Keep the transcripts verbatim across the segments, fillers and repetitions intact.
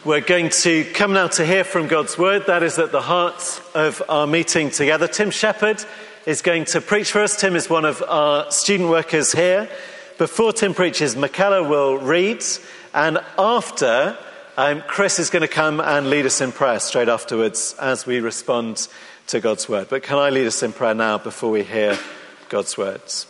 We're going to come now to hear from God's word. That is at the heart of our meeting together. Tim Shepherd is going to preach for us. Tim is one of our student workers here. Before Tim preaches, Michaela will read, and after, um, Chris is going to come and lead us in prayer straight afterwards as we respond to God's word. But can I lead us in prayer now before we hear God's words?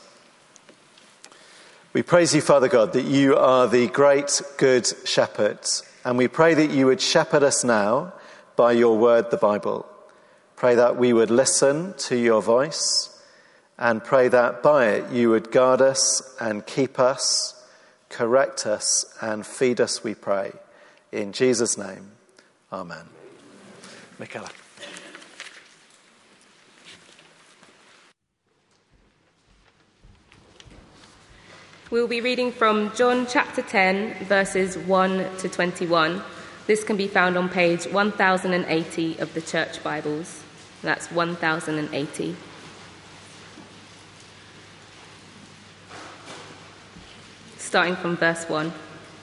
We praise you, Father God, that you are the great, good shepherd. And we pray that you would shepherd us now by your word, the Bible. Pray that we would listen to your voice, and pray that by it you would guard us and keep us, correct us and feed us, we pray. In Jesus' name, amen. Michaela. We'll be reading from John chapter ten, verses one to twenty-one. This can be found on page one thousand eighty of the Church Bibles. That's one thousand eighty. Starting from verse one.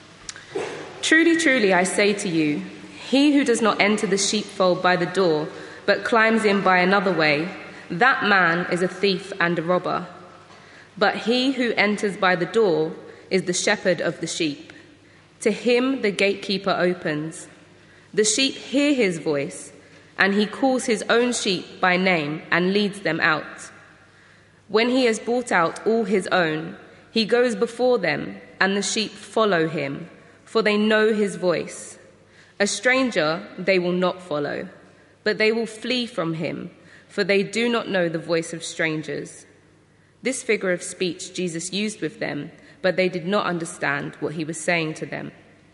Truly, truly, I say to you, he who does not enter the sheepfold by the door, but climbs in by another way, that man is a thief and a robber. But he who enters by the door is the shepherd of the sheep. To him the gatekeeper opens. The sheep hear his voice, and he calls his own sheep by name and leads them out. When he has brought out all his own, he goes before them, and the sheep follow him, for they know his voice. A stranger they will not follow, but they will flee from him, for they do not know the voice of strangers. This figure of speech Jesus used with them, but they did not understand what he was saying to them.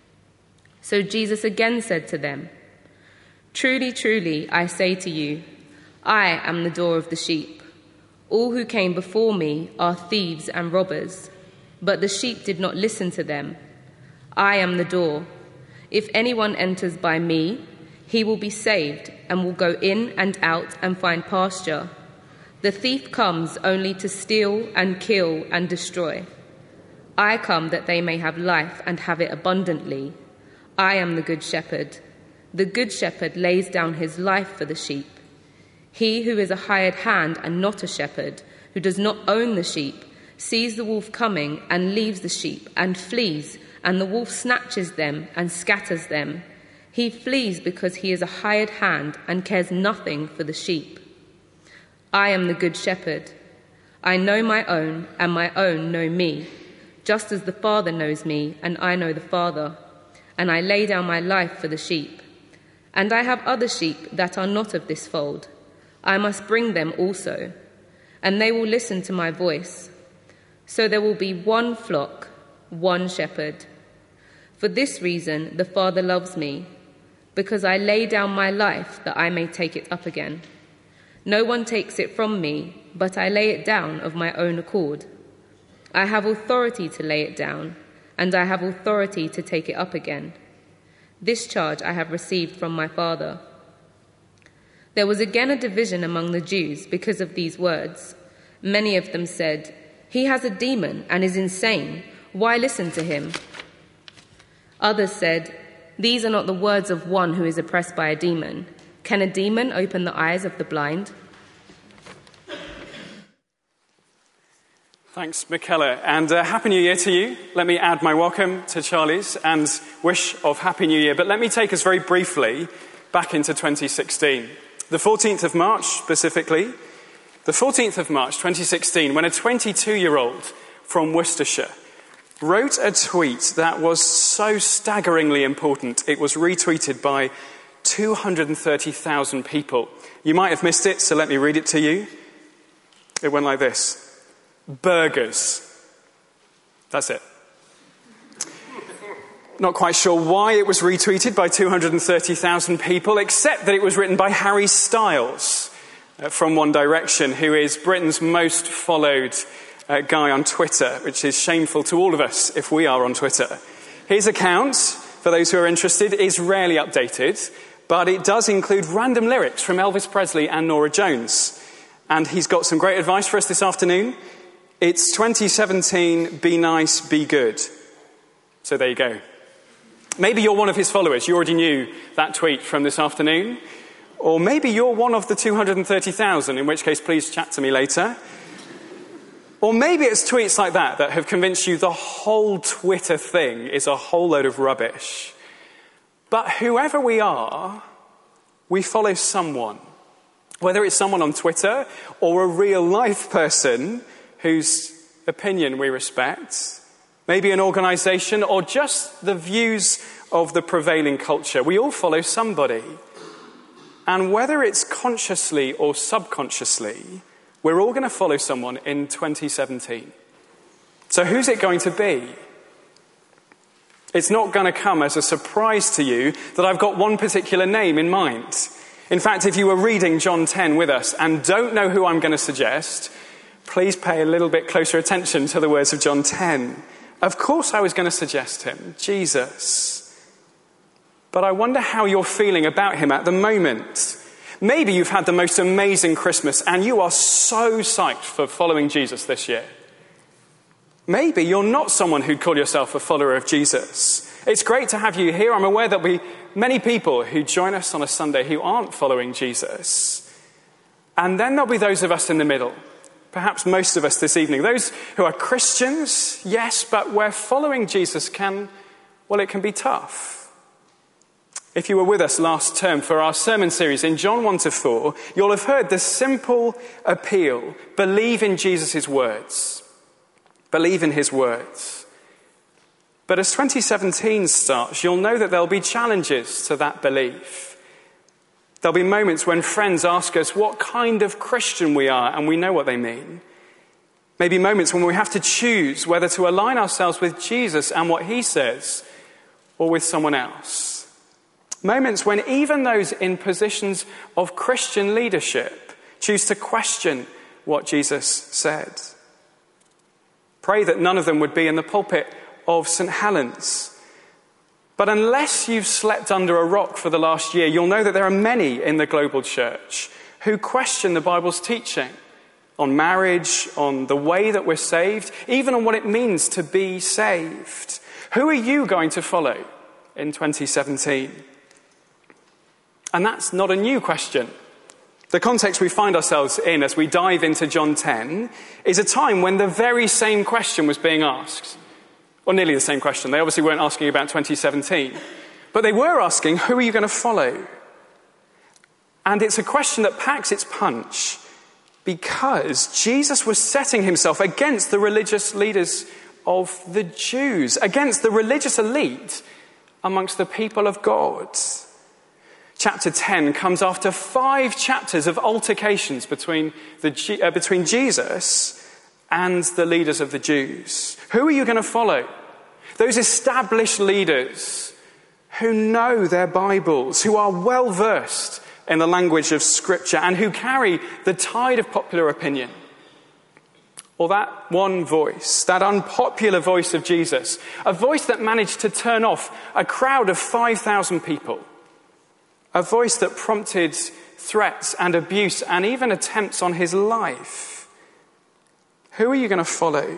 So Jesus again said to them, Truly, truly, I say to you, I am the door of the sheep. All who came before me are thieves and robbers, but the sheep did not listen to them. I am the door. If anyone enters by me, he will be saved and will go in and out and find pasture. The thief comes only to steal and kill and destroy. I come that they may have life and have it abundantly. I am the good shepherd. The good shepherd lays down his life for the sheep. He who is a hired hand and not a shepherd, who does not own the sheep, sees the wolf coming and leaves the sheep and flees, and the wolf snatches them and scatters them. He flees because he is a hired hand and cares nothing for the sheep. I am the good shepherd. I know my own, and my own know me, just as the Father knows me, and I know the Father. And I lay down my life for the sheep. And I have other sheep that are not of this fold. I must bring them also, and they will listen to my voice. So there will be one flock, one shepherd. For this reason the Father loves me, because I lay down my life that I may take it up again. No one takes it from me, but I lay it down of my own accord. I have authority to lay it down, and I have authority to take it up again. This charge I have received from my Father. There was again a division among the Jews because of these words. Many of them said, He has a demon and is insane. Why listen to him? Others said, These are not the words of one who is oppressed by a demon. Can a demon open the eyes of the blind? Thanks, Michaela, and uh, Happy New Year to you. Let me add my welcome to Charlie's and wish of Happy New Year, but let me take us very briefly back into twenty sixteen. The fourteenth of March, specifically, the fourteenth of March, twenty sixteen, when a twenty-two-year-old from Worcestershire wrote a tweet that was so staggeringly important, it was retweeted by two hundred thirty thousand people. You might have missed it, so let me read it to you. It went like this. Burgers. That's it. Not quite sure why it was retweeted by two hundred thirty thousand people, except that it was written by Harry Styles uh, from One Direction, who is Britain's most followed uh, guy on Twitter, which is shameful to all of us if we are on Twitter. His account, for those who are interested, is rarely updated, but it does include random lyrics from Elvis Presley and Norah Jones. And he's got some great advice for us this afternoon. It's twenty seventeen, be nice, be good. So there you go. Maybe you're one of his followers. You already knew that tweet from this afternoon. Or maybe you're one of the two hundred thirty thousand, in which case please chat to me later. Or maybe it's tweets like that that have convinced you the whole Twitter thing is a whole load of rubbish. But whoever we are, we follow someone. Whether it's someone on Twitter or a real life person whose opinion we respect, maybe an organisation or just the views of the prevailing culture. We all follow somebody. And whether it's consciously or subconsciously, we're all going to follow someone in twenty seventeen. So who's it going to be? It's not going to come as a surprise to you that I've got one particular name in mind. In fact, if you were reading John ten with us and don't know who I'm going to suggest, please pay a little bit closer attention to the words of John ten. Of course I was going to suggest him, Jesus. But I wonder how you're feeling about him at the moment. Maybe you've had the most amazing Christmas and you are so psyched for following Jesus this year. Maybe you're not someone who'd call yourself a follower of Jesus. It's great to have you here. I'm aware there'll be many people who join us on a Sunday who aren't following Jesus. And then there'll be those of us in the middle. Perhaps most of us this evening. Those who are Christians, yes, but where following Jesus can, well, it can be tough. If you were with us last term for our sermon series in John one to four, you'll have heard the simple appeal, believe in Jesus' words. Believe in his words. But as twenty seventeen starts, you'll know that there'll be challenges to that belief. There'll be moments when friends ask us what kind of Christian we are, and we know what they mean. Maybe moments when we have to choose whether to align ourselves with Jesus and what he says, or with someone else. Moments when even those in positions of Christian leadership choose to question what Jesus said. Pray that none of them would be in the pulpit of St Helens. But unless you've slept under a rock for the last year, you'll know that there are many in the global church who question the Bible's teaching on marriage, on the way that we're saved, even on what it means to be saved. Who are you going to follow in twenty seventeen? And that's not a new question. The context we find ourselves in as we dive into John ten is a time when the very same question was being asked. Or nearly the same question. They obviously weren't asking about twenty seventeen. But they were asking, who are you going to follow? And it's a question that packs its punch because Jesus was setting himself against the religious leaders of the Jews, against the religious elite amongst the people of God. Chapter ten comes after five chapters of altercations between, the, uh, between Jesus and the leaders of the Jews. Who are you going to follow? Those established leaders who know their Bibles, who are well versed in the language of Scripture and who carry the tide of popular opinion. Or that one voice, that unpopular voice of Jesus, a voice that managed to turn off a crowd of five thousand people. A voice that prompted threats and abuse and even attempts on his life. Who are you going to follow?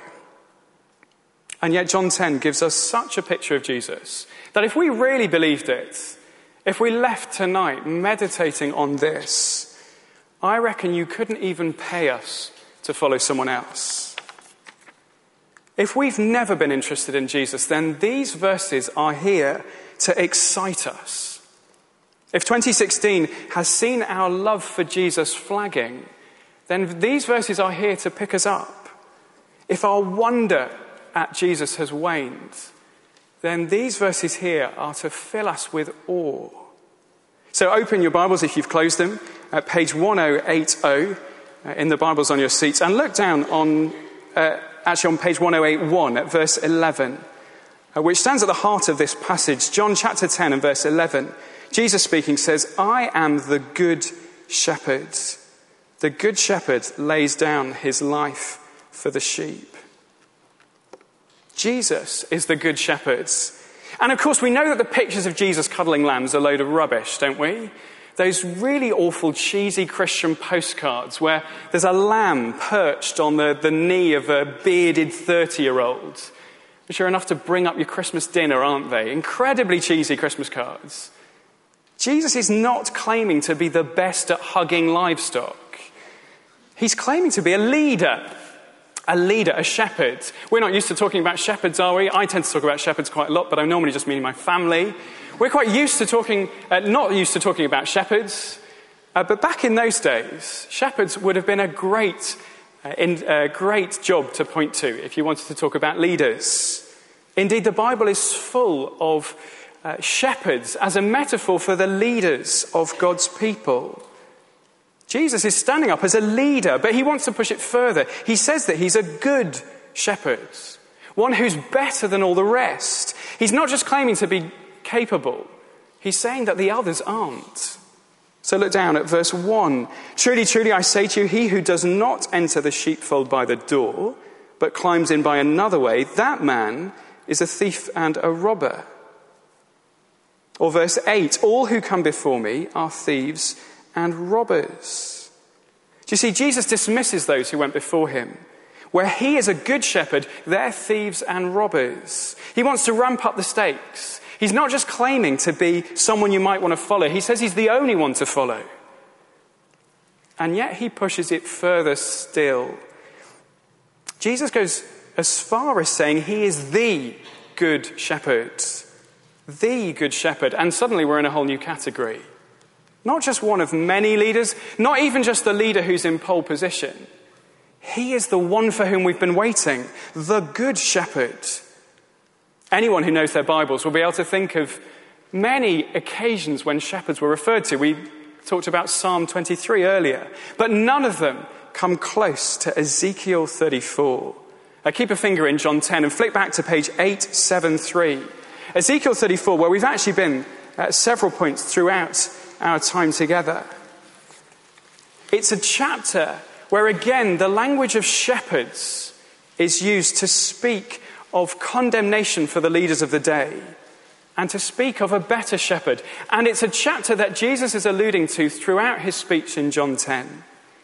And yet John ten gives us such a picture of Jesus that if we really believed it, if we left tonight meditating on this, I reckon you couldn't even pay us to follow someone else. If we've never been interested in Jesus, then these verses are here to excite us. If twenty sixteen has seen our love for Jesus flagging, then these verses are here to pick us up. If our wonder at Jesus has waned, then these verses here are to fill us with awe. So open your Bibles, if you've closed them, at page ten eighty uh, in the Bibles on your seats, and look down on, uh, actually on page ten eighty-one at verse eleven, uh, which stands at the heart of this passage. John chapter ten and verse eleven. Jesus speaking says, I am the good shepherd. The good shepherd lays down his life for the sheep. Jesus is the good shepherd. And of course we know that the pictures of Jesus cuddling lambs are a load of rubbish, don't we? Those really awful cheesy Christian postcards where there's a lamb perched on the, the knee of a bearded thirty-year-old which are enough to bring up your Christmas dinner, aren't they? Incredibly cheesy Christmas cards. Jesus is not claiming to be the best at hugging livestock. He's claiming to be a leader. A leader, a shepherd. We're not used to talking about shepherds, are we? I tend to talk about shepherds quite a lot, but I'm normally just meaning my family. We're quite used to talking, uh, not used to talking about shepherds. Uh, but back in those days, shepherds would have been a great, uh, in, uh, great job to point to if you wanted to talk about leaders. Indeed, the Bible is full of uh, shepherds as a metaphor for the leaders of God's people. Jesus is standing up as a leader, but he wants to push it further. He says that he's a good shepherd, one who's better than all the rest. He's not just claiming to be capable, he's saying that the others aren't. So look down at verse one. Truly, truly, I say to you, he who does not enter the sheepfold by the door, but climbs in by another way, that man is a thief and a robber. Or verse eight, all who come before me are thieves and robbers. Do you see, Jesus dismisses those who went before him. Where he is a good shepherd, they're thieves and robbers. He wants to ramp up the stakes. He's not just claiming to be someone you might want to follow. He says he's the only one to follow. And yet he pushes it further still. Jesus goes as far as saying he is the good shepherd. The good shepherd. And suddenly we're in a whole new category. Not just one of many leaders, not even just the leader who's in pole position. He is the one for whom we've been waiting, the good shepherd. Anyone who knows their Bibles will be able to think of many occasions when shepherds were referred to. We talked about Psalm twenty-three earlier, but none of them come close to Ezekiel thirty-four. Now keep a finger in John ten and flick back to page eight seventy-three. Ezekiel thirty-four, where we've actually been at several points throughout our time together. It's a chapter where again the language of shepherds is used to speak of condemnation for the leaders of the day and to speak of a better shepherd. And it's a chapter that Jesus is alluding to throughout his speech in John ten.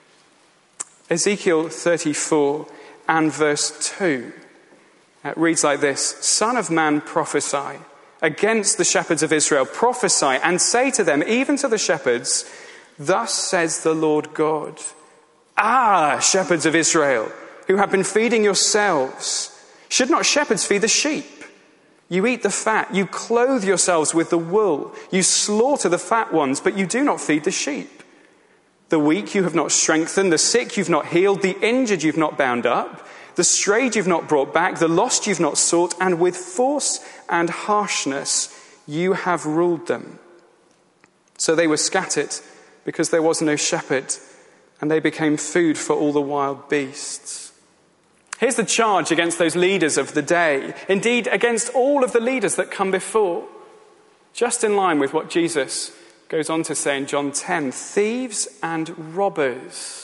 Ezekiel thirty-four and verse two. It reads like this: Son of man, prophesy against the shepherds of Israel, prophesy and say to them, even to the shepherds, thus says the Lord God. Ah, shepherds of Israel, who have been feeding yourselves, should not shepherds feed the sheep? You eat the fat, you clothe yourselves with the wool, you slaughter the fat ones, but you do not feed the sheep. The weak you have not strengthened, the sick you've not healed, the injured you've not bound up, the strayed you've not brought back, the lost you've not sought, and with force and harshness you have ruled them. So they were scattered because there was no shepherd, and they became food for all the wild beasts. Here's the charge against those leaders of the day, indeed against all of the leaders that come before, just in line with what Jesus goes on to say in John ten, thieves and robbers.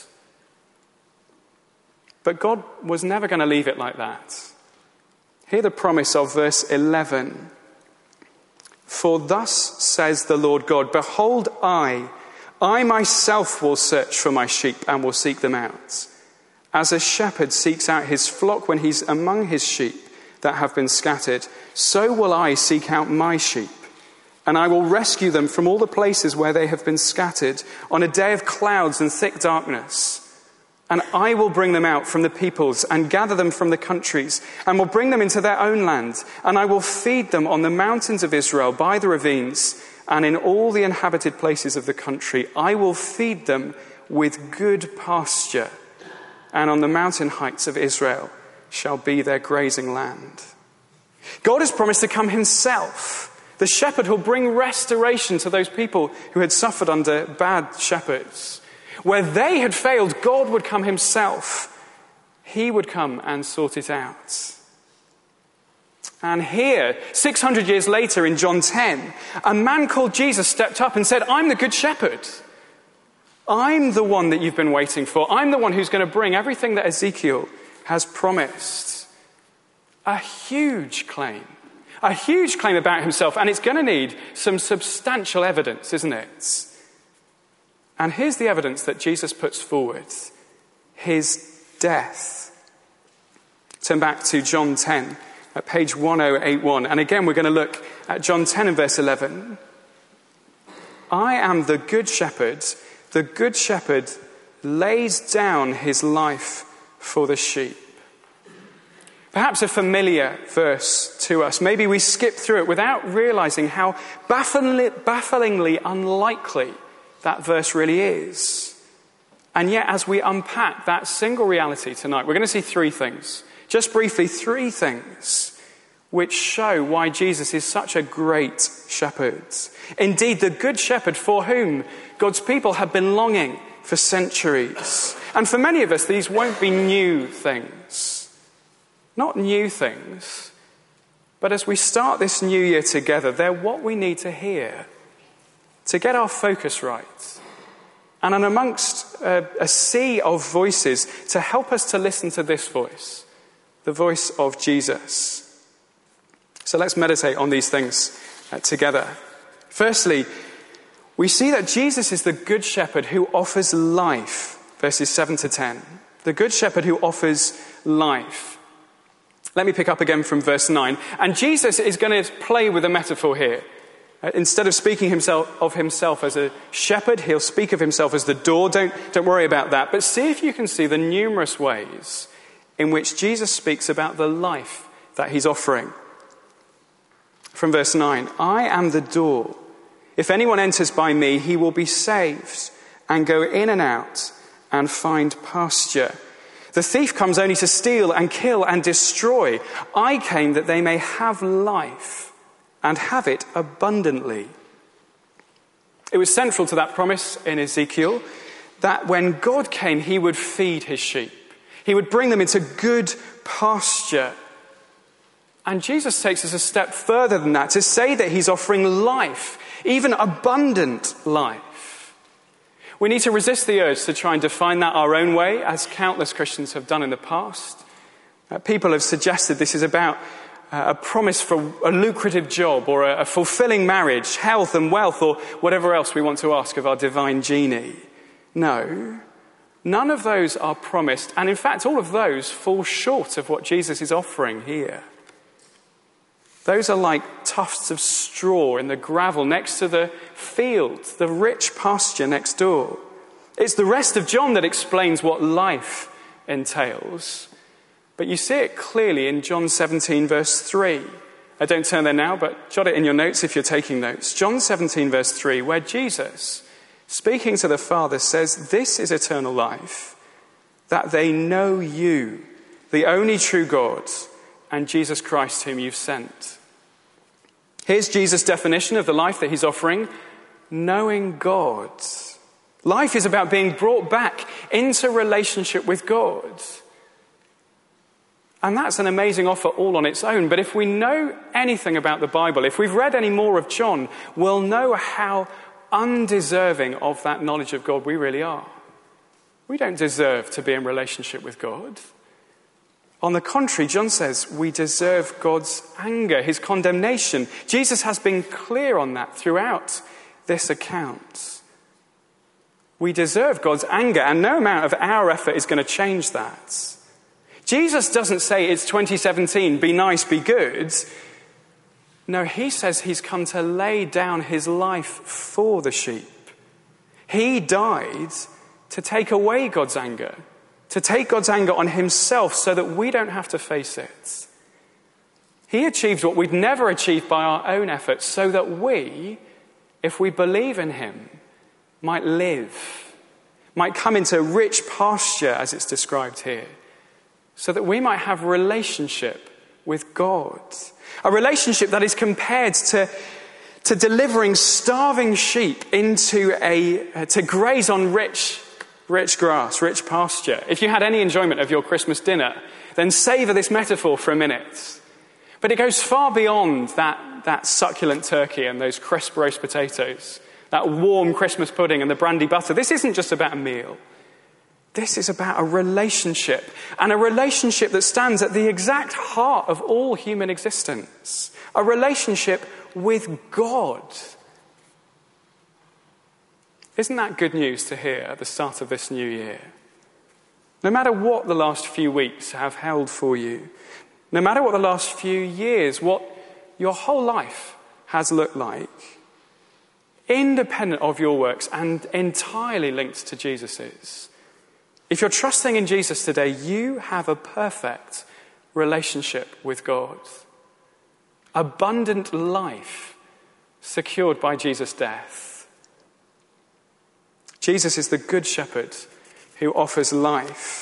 But God was never going to leave it like that. Hear the promise of verse eleven. For thus says the Lord God, behold, I, I myself will search for my sheep and will seek them out. As a shepherd seeks out his flock when he's among his sheep that have been scattered, so will I seek out my sheep. And I will rescue them from all the places where they have been scattered on a day of clouds and thick darkness. And I will bring them out from the peoples and gather them from the countries and will bring them into their own land. And I will feed them on the mountains of Israel, by the ravines, and in all the inhabited places of the country. I will feed them with good pasture. And on the mountain heights of Israel shall be their grazing land. God has promised to come himself, the shepherd who'll bring restoration to those people who had suffered under bad shepherds. Where they had failed, God would come himself. He would come and sort it out. And here, six hundred years later in John ten, a man called Jesus stepped up and said, I'm the good shepherd. I'm the one that you've been waiting for. I'm the one who's going to bring everything that Ezekiel has promised. A huge claim. A huge claim about himself. And it's going to need some substantial evidence, isn't it? And here's the evidence that Jesus puts forward. His death. Turn back to John ten at page one oh eight one. And again, we're going to look at John ten and verse eleven. I am the good shepherd. The good shepherd lays down his life for the sheep. Perhaps a familiar verse to us. Maybe we skip through it without realizing how bafflingly, bafflingly unlikely that verse really is. And yet, as we unpack that single reality tonight, we're going to see three things. Just briefly, three things which show why Jesus is such a great shepherd. Indeed, the good shepherd for whom God's people have been longing for centuries. And for many of us, these won't be new things. Not new things. But as we start this new year together, they're what we need to hear to get our focus right. And in amongst a, a sea of voices, to help us to listen to this voice, the voice of Jesus. So let's meditate on these things uh, together. Firstly, we see that Jesus is the good shepherd who offers life, verses seven to ten. The good shepherd who offers life. Let me pick up again from verse nine. And Jesus is going to play with a metaphor here. Uh, instead of speaking himself of himself as a shepherd, he'll speak of himself as the door. Don't, don't worry about that. But see if you can see the numerous ways in which Jesus speaks about the life that he's offering. From verse nine, I am the door. If anyone enters by me, he will be saved and go in and out and find pasture. The thief comes only to steal and kill and destroy. I came that they may have life and have it abundantly. It was central to that promise in Ezekiel that when God came, he would feed his sheep. He would bring them into good pasture. And Jesus takes us a step further than that to say that he's offering life, even abundant life. We need to resist the urge to try and define that our own way, as countless Christians have done in the past. Uh, people have suggested this is about uh, a promise for a lucrative job or a, a fulfilling marriage, health and wealth, or whatever else we want to ask of our divine genie. No, none of those are promised. And in fact, all of those fall short of what Jesus is offering here. Those are like tufts of straw in the gravel next to the field, the rich pasture next door. It's the rest of John that explains what life entails. But you see it clearly in John seventeen, verse three. I don't turn there now, but jot it in your notes if you're taking notes. John seventeen, verse three, where Jesus, speaking to the Father, says, this is eternal life, that they know you, the only true God, and Jesus Christ whom you've sent. Here's Jesus' definition of the life that he's offering. Knowing God. Life is about being brought back into relationship with God. And that's an amazing offer all on its own. But if we know anything about the Bible, if we've read any more of John, we'll know how undeserving of that knowledge of God we really are. We don't deserve to be in relationship with God. On the contrary, John says we deserve God's anger, his condemnation. Jesus has been clear on that throughout this account. We deserve God's anger, and no amount of our effort is going to change that. Jesus doesn't say it's twenty seventeen, be nice, be good. No, he says he's come to lay down his life for the sheep. He died to take away God's anger, to take God's anger on himself so that we don't have to face it. He achieved what we'd never achieved by our own efforts so that we, if we believe in him, might live, might come into rich pasture as it's described here, so that we might have relationship with God. A relationship that is compared to, to delivering starving sheep into a, uh, to graze on rich Rich grass, rich pasture. If you had any enjoyment of your Christmas dinner, then savour this metaphor for a minute. But it goes far beyond that, that succulent turkey and those crisp roast potatoes, that warm Christmas pudding and the brandy butter. This isn't just about a meal. This is about a relationship, and a relationship that stands at the exact heart of all human existence. A relationship with God. Isn't that good news to hear at the start of this new year? No matter what the last few weeks have held for you, No matter what the last few years, what your whole life has looked like, independent of your works and entirely linked to Jesus's. If you're trusting in Jesus today, you have a perfect relationship with God. Abundant life secured by Jesus' death. Jesus is the good shepherd who offers life.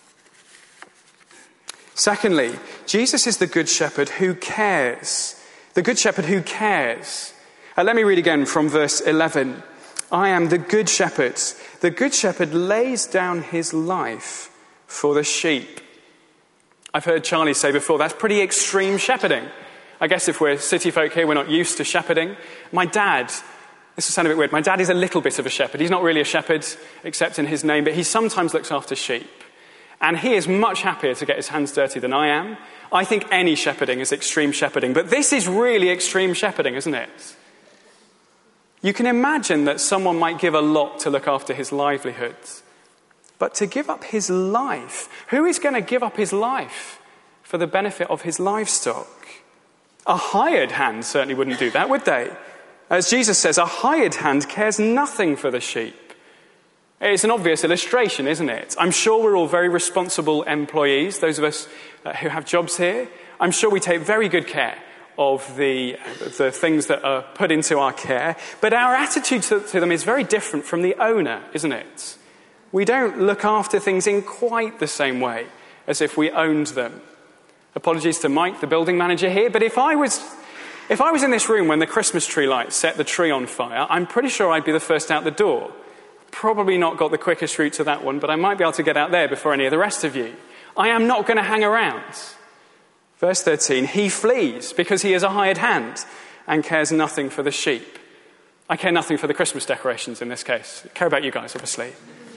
Secondly, Jesus is the good shepherd who cares. The good shepherd who cares. Uh, let me read again from verse eleven. I am the good shepherd. The good shepherd lays down his life for the sheep. I've heard Charlie say before, that's pretty extreme shepherding. I guess if we're city folk here, we're not used to shepherding. My dad, this will sound a bit weird, my dad is a little bit of a shepherd. He's not really a shepherd, except in his name, but he sometimes looks after sheep. And he is much happier to get his hands dirty than I am. I think any shepherding is extreme shepherding, but this is really extreme shepherding, isn't it? You can imagine that someone might give a lot to look after his livelihood, but to give up his life, who is going to give up his life for the benefit of his livestock? A hired hand certainly wouldn't do that, would they? As Jesus says, a hired hand cares nothing for the sheep. It's an obvious illustration, isn't it? I'm sure we're all very responsible employees, those of us uh, who have jobs here. I'm sure we take very good care of the, the things that are put into our care. But our attitude to, to them is very different from the owner, isn't it? We don't look after things in quite the same way as if we owned them. Apologies to Mike, the building manager here, but if I was if I was in this room when the Christmas tree lights set the tree on fire, I'm pretty sure I'd be the first out the door. Probably not got the quickest route to that one, but I might be able to get out there before any of the rest of you. I am not going to hang around. Verse thirteen, he flees because he is a hired hand and cares nothing for the sheep. I care nothing for the Christmas decorations in this case. I care about you guys, obviously.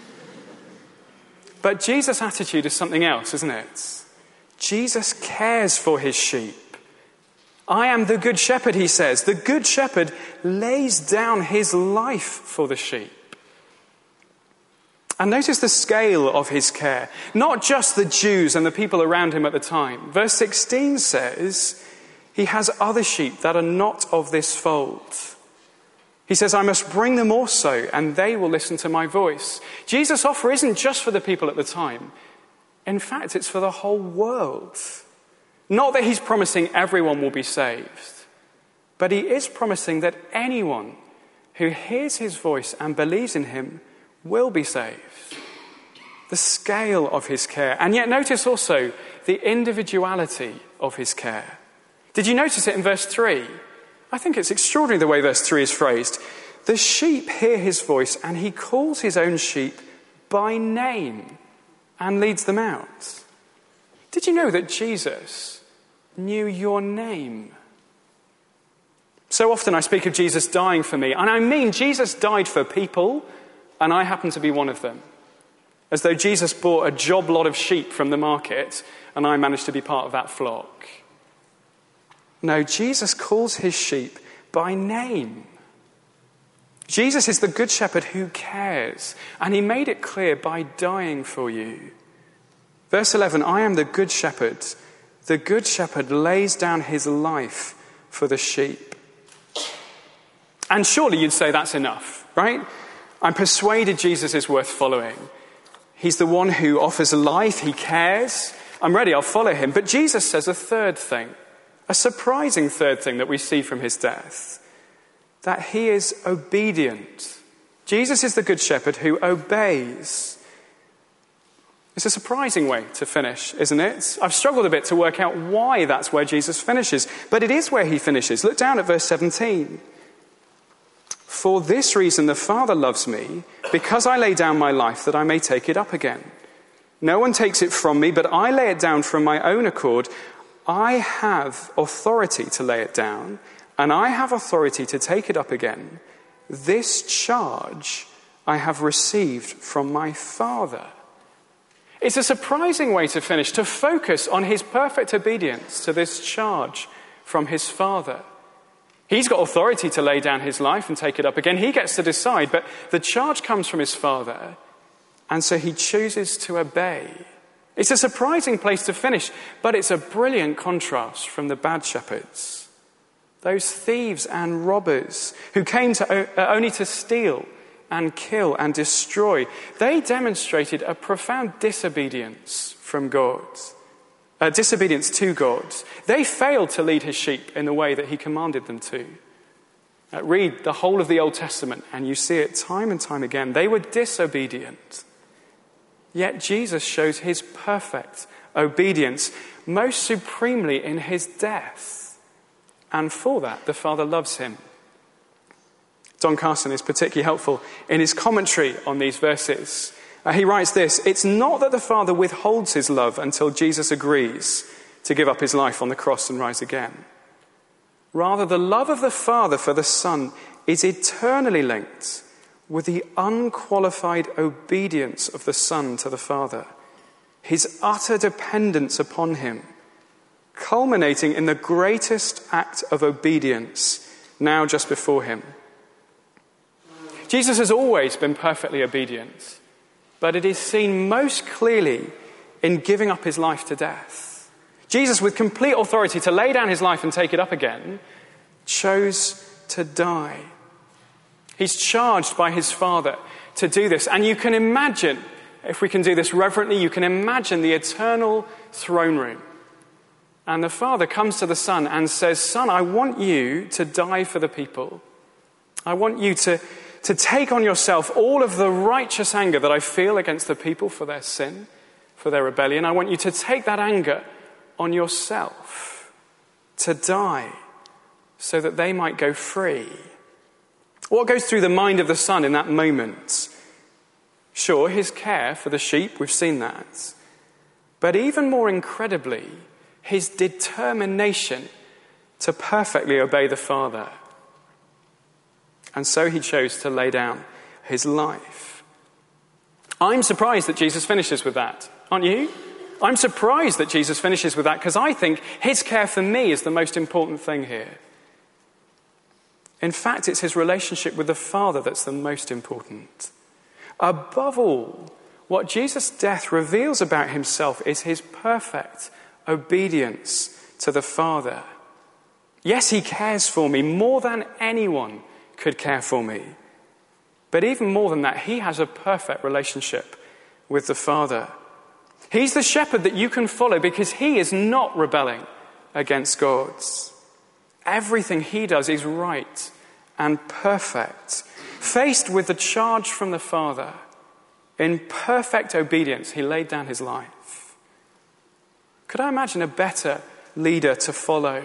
But Jesus' attitude is something else, isn't it? Jesus cares for his sheep. I am the good shepherd, he says. The good shepherd lays down his life for the sheep. And notice the scale of his care. Not just the Jews and the people around him at the time. Verse sixteen says, he has other sheep that are not of this fold. He says, I must bring them also, and they will listen to my voice. Jesus' offer isn't just for the people at the time. In fact, it's for the whole world. Not that he's promising everyone will be saved, but he is promising that anyone who hears his voice and believes in him will be saved. The scale of his care. And yet notice also the individuality of his care. Did you notice it in verse three? I think it's extraordinary the way verse three is phrased. The sheep hear his voice and he calls his own sheep by name and leads them out. Did you know that Jesus knew your name? So often I speak of Jesus dying for me, and I mean Jesus died for people, and I happen to be one of them. As though Jesus bought a job lot of sheep from the market, and I managed to be part of that flock. No, Jesus calls his sheep by name. Jesus is the good shepherd who cares, and he made it clear by dying for you. Verse eleven, I am the good shepherd. The good shepherd lays down his life for the sheep. And surely you'd say that's enough, right? I'm persuaded Jesus is worth following. He's the one who offers life, he cares. I'm ready, I'll follow him. But Jesus says a third thing, a surprising third thing that we see from his death, that he is obedient. Jesus is the good shepherd who obeys. It's a surprising way to finish, isn't it? I've struggled a bit to work out why that's where Jesus finishes, but it is where he finishes. Look down at verse seventeen. For this reason the Father loves me, because I lay down my life that I may take it up again. No one takes it from me, but I lay it down from my own accord. I have authority to lay it down, and I have authority to take it up again. This charge I have received from my Father. It's a surprising way to finish, to focus on his perfect obedience to this charge from his Father. He's got authority to lay down his life and take it up again. He gets to decide, but the charge comes from his Father, and so he chooses to obey. It's a surprising place to finish, but it's a brilliant contrast from the bad shepherds. Those thieves and robbers who came to, uh, only to steal and kill and destroy. They demonstrated a profound disobedience from God, uh, disobedience to God. They failed to lead his sheep in the way that he commanded them to. Uh, read the whole of the Old Testament and you see it time and time again. They were disobedient. Yet Jesus shows his perfect obedience most supremely in his death. And for that, the Father loves him. Don Carson is particularly helpful in his commentary on these verses. Uh, he writes this: "It's not that the Father withholds his love until Jesus agrees to give up his life on the cross and rise again. Rather, the love of the Father for the Son is eternally linked with the unqualified obedience of the Son to the Father, his utter dependence upon him, culminating in the greatest act of obedience now just before him." Jesus has always been perfectly obedient, but it is seen most clearly in giving up his life to death. Jesus, with complete authority to lay down his life and take it up again, chose to die. He's charged by his Father to do this. And you can imagine, if we can do this reverently, you can imagine the eternal throne room. And the Father comes to the Son and says, "Son, I want you to die for the people. I want you to, to take on yourself all of the righteous anger that I feel against the people for their sin, for their rebellion. I want you to take that anger on yourself, to die so that they might go free." What goes through the mind of the Son in that moment? Sure, his care for the sheep, we've seen that. But even more incredibly, his determination to perfectly obey the Father. And so he chose to lay down his life. I'm surprised that Jesus finishes with that, aren't you? I'm surprised that Jesus finishes with that because I think his care for me is the most important thing here. In fact, it's his relationship with the Father that's the most important. Above all, what Jesus' death reveals about himself is his perfect obedience to the Father. Yes, he cares for me more than anyone could care for me. But even more than that, he has a perfect relationship with the Father. He's the shepherd that you can follow because he is not rebelling against God's. Everything he does is right and perfect. Faced with the charge from the Father, in perfect obedience, he laid down his life. Could I imagine a better leader to follow?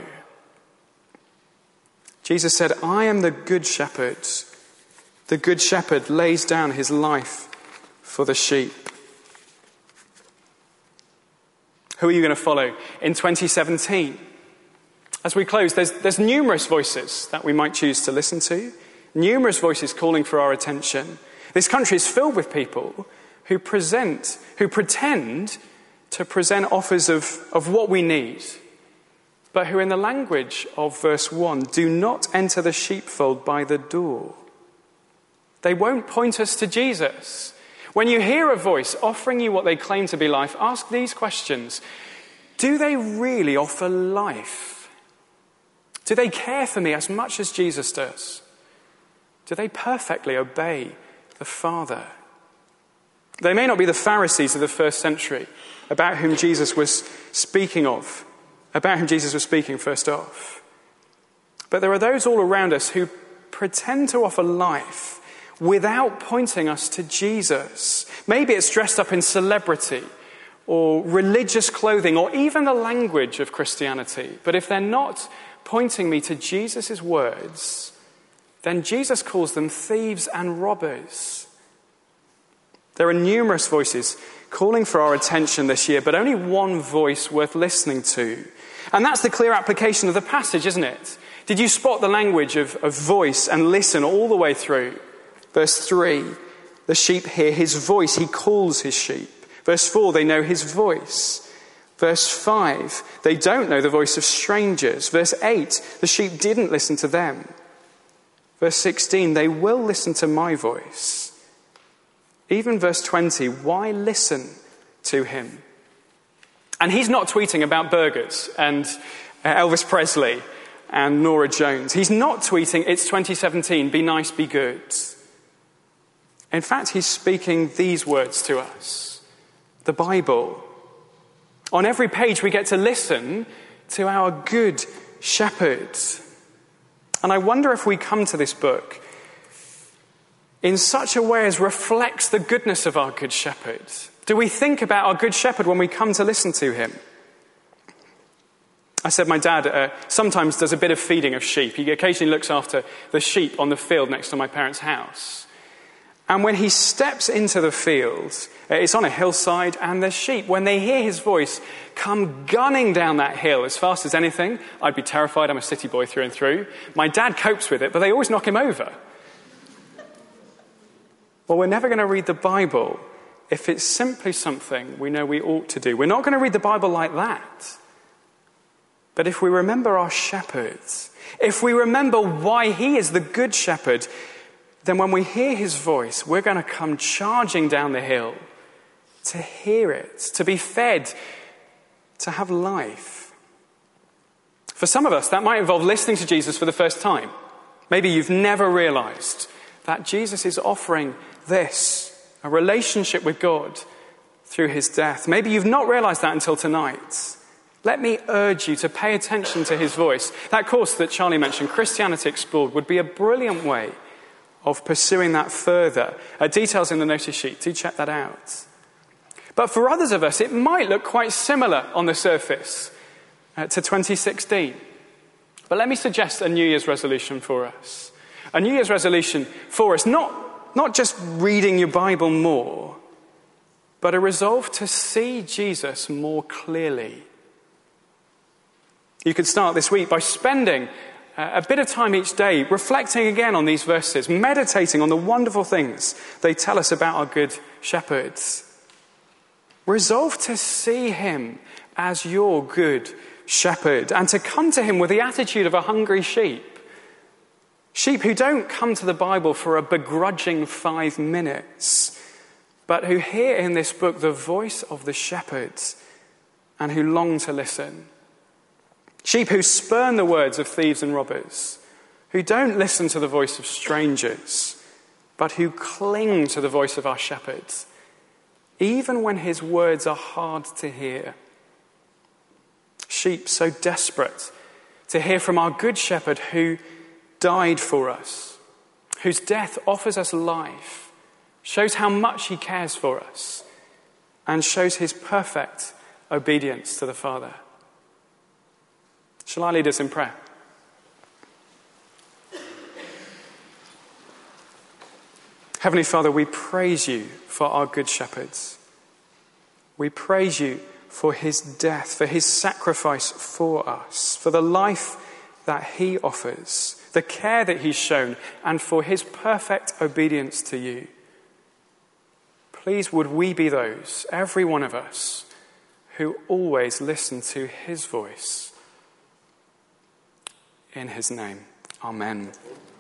Jesus said, "I am the good shepherd. The good shepherd lays down his life for the sheep." Who are you going to follow in twenty seventeen? As we close, there's, there's numerous voices that we might choose to listen to, numerous voices calling for our attention. This country is filled with people who present, who pretend to present offers of, of what we need, but who in the language of verse one, do not enter the sheepfold by the door. They won't point us to Jesus. When you hear a voice offering you what they claim to be life, ask these questions. Do they really offer life? Do they care for me as much as Jesus does? Do they perfectly obey the Father? They may not be the Pharisees of the first century about whom Jesus was speaking of, about whom Jesus was speaking first off. But there are those all around us who pretend to offer life without pointing us to Jesus. Maybe it's dressed up in celebrity or religious clothing or even the language of Christianity. But if they're not pointing me to Jesus' words, then Jesus calls them thieves and robbers. There are numerous voices calling for our attention this year, but only one voice worth listening to. And that's the clear application of the passage, isn't it? Did you spot the language of, of voice and listen all the way through? Verse three, the sheep hear his voice. He calls his sheep. Verse four, they know his voice. Verse five, they don't know the voice of strangers. Verse eight, the sheep didn't listen to them. Verse sixteen, they will listen to my voice. Even verse twenty, why listen to him? And he's not tweeting about burgers and uh, Elvis Presley and Norah Jones. He's not tweeting, it's twenty seventeen, be nice, be good. In fact, he's speaking these words to us. The Bible. On every page we get to listen to our good shepherd. And I wonder if we come to this book in such a way as reflects the goodness of our good shepherd. Do we think about our good shepherd when we come to listen to him? I said my dad uh, sometimes does a bit of feeding of sheep. He occasionally looks after the sheep on the field next to my parents' house. And when he steps into the field, uh, it's on a hillside, and the sheep, when they hear his voice, come gunning down that hill as fast as anything. I'd be terrified. I'm a city boy through and through. My dad copes with it, but they always knock him over. Well, we're never going to read the Bible if it's simply something we know we ought to do. We're not going to read the Bible like that. But if we remember our shepherd, if we remember why he is the good shepherd, then when we hear his voice, we're going to come charging down the hill to hear it, to be fed, to have life. For some of us, that might involve listening to Jesus for the first time. Maybe you've never realized that Jesus is offering this, a relationship with God through his death. Maybe you've not realized that until tonight. Let me urge you to pay attention to his voice. That course that Charlie mentioned, Christianity Explored, would be a brilliant way of pursuing that further. Uh, details in the notice sheet. Do check that out. But for others of us, it might look quite similar on the surface uh, to twenty sixteen. But let me suggest a New Year's resolution for us. A New Year's resolution for us, not, not just reading your Bible more, but a resolve to see Jesus more clearly. You could start this week by spending a bit of time each day reflecting again on these verses, meditating on the wonderful things they tell us about our good shepherds. Resolve to see him as your good shepherd and to come to him with the attitude of a hungry sheep. Sheep who don't come to the Bible for a begrudging five minutes, but who hear in this book the voice of the shepherd and who long to listen. Sheep who spurn the words of thieves and robbers, who don't listen to the voice of strangers, but who cling to the voice of our shepherd, even when his words are hard to hear. Sheep so desperate to hear from our good shepherd who died for us, whose death offers us life, shows how much he cares for us, and shows his perfect obedience to the Father. Shall I lead us in prayer? Heavenly Father, we praise you for our good shepherds. We praise you for his death, for his sacrifice for us, for the life that he offers, the care that he's shown, and for his perfect obedience to you. Please would we be those, every one of us, who always listen to his voice. In his name, amen.